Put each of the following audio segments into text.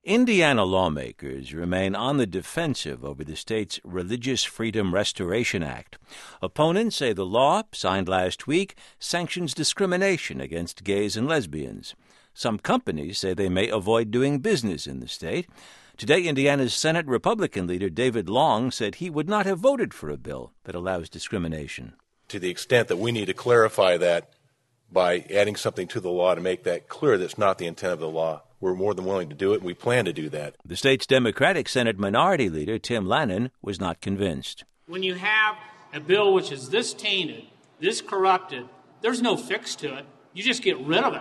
Indiana lawmakers remain on the defensive over the state's Religious Freedom Restoration Act. Opponents say the law, signed last week, sanctions discrimination against gays and lesbians. Some companies say they may avoid doing business in the state. Today, Indiana's Senate Republican leader David Long said he would not have voted for a bill that allows discrimination. To the extent that we need to clarify that by adding something to the law to make that clear that's not the intent of the law, we're more than willing to do it, and we plan to do that. The state's Democratic Senate Minority Leader Tim Lanane was not convinced. When you have a bill which is this tainted, this corrupted, there's no fix to it. You just get rid of it.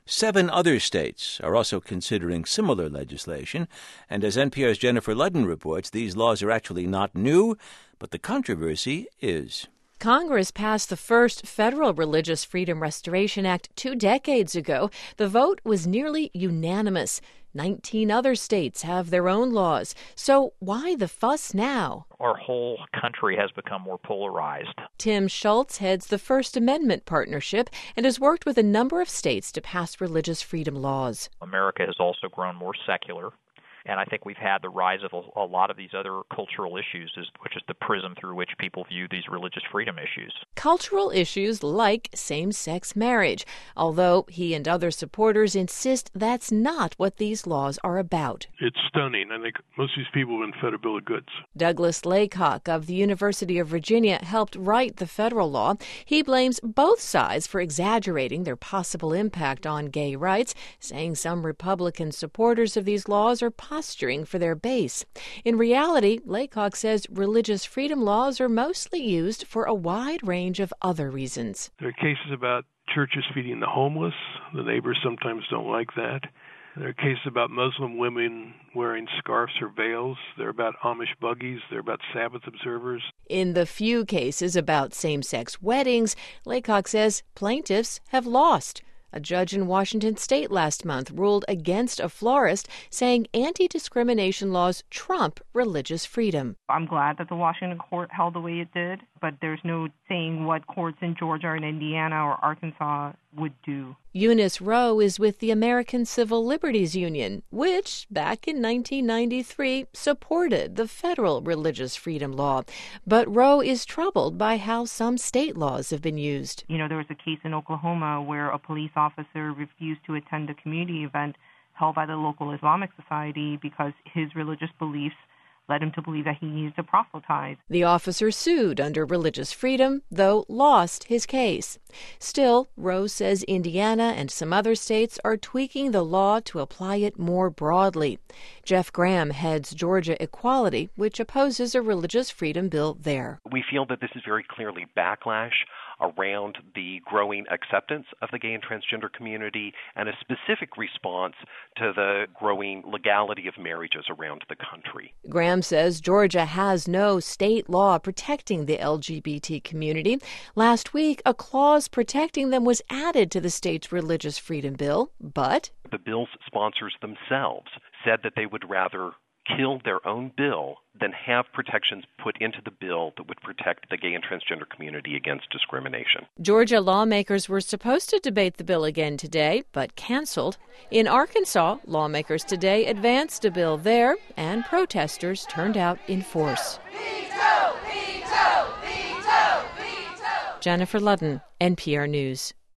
7 other states are also considering similar legislation, and as NPR's Jennifer Ludden reports, these laws are actually not new, but the controversy is. Congress passed the first federal Religious Freedom Restoration Act 2 decades ago. The vote was nearly unanimous. 19 other states have their own laws. So why the fuss now? Our whole country has become more polarized. Tim Schultz heads the First Amendment Partnership and has worked with a number of states to pass religious freedom laws. America has also grown more secular. And I think we've had the rise of a lot of these other cultural issues, which is the prism through which people view these religious freedom issues. Cultural issues like same-sex marriage, although he and other supporters insist that's not what these laws are about. It's stunning. I think most of these people have been fed a bill of goods. Douglas Laycock of the University of Virginia helped write the federal law. He blames both sides for exaggerating their possible impact on gay rights, saying some Republican supporters of these laws are posturing for their base. In reality, Laycock says religious freedom laws are mostly used for a wide range of other reasons. There are cases about churches feeding the homeless. The neighbors sometimes don't like that. There are cases about Muslim women wearing scarves or veils. They're about Amish buggies. They're about Sabbath observers. In the few cases about same-sex weddings, Laycock says plaintiffs have lost. A judge in Washington state last month ruled against a florist, saying anti-discrimination laws trump religious freedom. I'm glad that the Washington court held the way it did, but there's no saying what courts in Georgia and Indiana or Arkansas would do. Eunice Rowe is with the American Civil Liberties Union, which, back in 1993, supported the federal religious freedom law. But Rowe is troubled by how some state laws have been used. There was a case in Oklahoma where a police officer refused to attend a community event held by the local Islamic Society because his religious beliefs led him to believe that he needed to proselytize. The officer sued under religious freedom, though lost his case. Still, Rose says Indiana and some other states are tweaking the law to apply it more broadly. Jeff Graham heads Georgia Equality, which opposes a religious freedom bill there. We feel that this is very clearly backlash around the growing acceptance of the gay and transgender community and a specific response to the growing legality of marriages around the country. Graham says Georgia has no state law protecting the LGBT community. Last week, a clause protecting them was added to the state's religious freedom bill, but the bill's sponsors themselves said that they would rather kill their own bill than have protections put into the bill that would protect the gay and transgender community against discrimination. Georgia lawmakers were supposed to debate the bill again today, but canceled. In Arkansas, lawmakers today advanced a bill there, and protesters turned out in force. Veto! Veto! Veto! Veto! Jennifer Ludden, NPR News.